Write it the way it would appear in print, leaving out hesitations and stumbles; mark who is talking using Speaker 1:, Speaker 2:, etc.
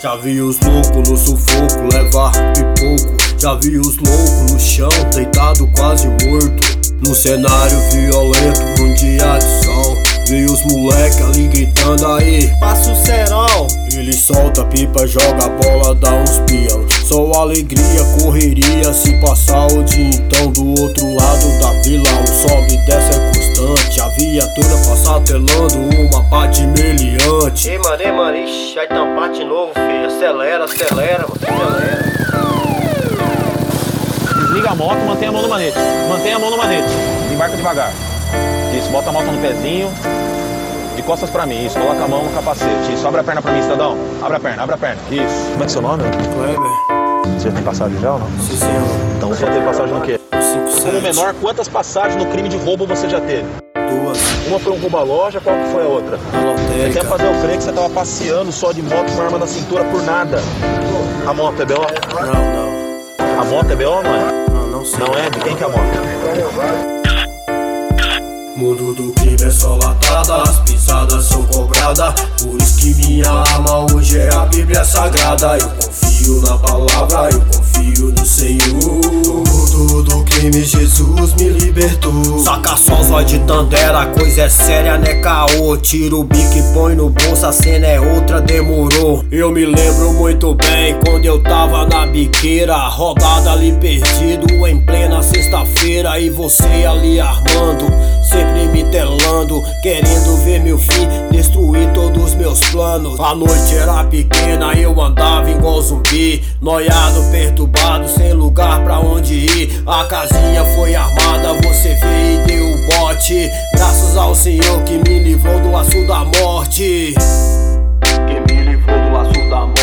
Speaker 1: Já vi os loucos no sufoco levar pipoco. Já vi os loucos no chão, deitado quase morto. No cenário violento, num dia de sol. Vi os moleque ali gritando aí, passa o cerol. Ele solta a pipa, joga a bola, dá uns peão. Só alegria, correria, se passar o dia então. Do outro lado da vila, o sobe e desce é constante. A viatura passa atelando uma pá de meliante.
Speaker 2: Ei, mano, ixi, vai tampar de novo, filho. Acelera, mano, acelera.
Speaker 3: Desliga a moto, mantém a mão no manete. Mantém a mão no manete. Embarca devagar. Isso, bota a moto no pezinho. De costas pra mim, isso, coloca a mão no capacete. Isso, abre a perna pra mim, cidadão. Abre a perna. Isso. Como é que é seu nome?
Speaker 1: Kleber.
Speaker 3: Você já tem passagem já ou não?
Speaker 1: Sim, senhor.
Speaker 3: Então você teve passagem no quê?
Speaker 1: 5, 7.
Speaker 3: Como menor, quantas passagens no crime de roubo você já teve?
Speaker 1: 2.
Speaker 3: Uma foi um roubo à loja, qual que foi a outra?
Speaker 1: Na
Speaker 3: Você
Speaker 1: lotérica.
Speaker 3: quer fazer eu crer que você tava passeando só de moto com uma arma na cintura por nada. A moto é B.O.?
Speaker 1: Não.
Speaker 3: A moto é B.O., não é?
Speaker 1: Não sei.
Speaker 3: Não é? De quem que é a moto?
Speaker 1: Mundo do crime é só latada, as pisadas são cobradas. Por isso que minha arma hoje é a Bíblia Sagrada. Eu confio na palavra, eu confio no Senhor. No mundo do crime Jesus me libertou. Saca só zói de Tandera, coisa é séria, né caô. Tira o bico e põe no bolso, a cena é outra, demorou. Eu me lembro muito bem quando eu tava na biqueira, rodada ali perdido em plena sexta-feira. E você ali armando, sempre me telando, querendo ver meu fim, destruir todos meus planos. A noite era pequena, eu andava igual zumbi, noiado, perturbado, sem lugar pra onde ir. A casinha foi armada, você veio e deu o bote. Graças ao Senhor que me livrou do laço da morte. Que me livrou do laço da morte.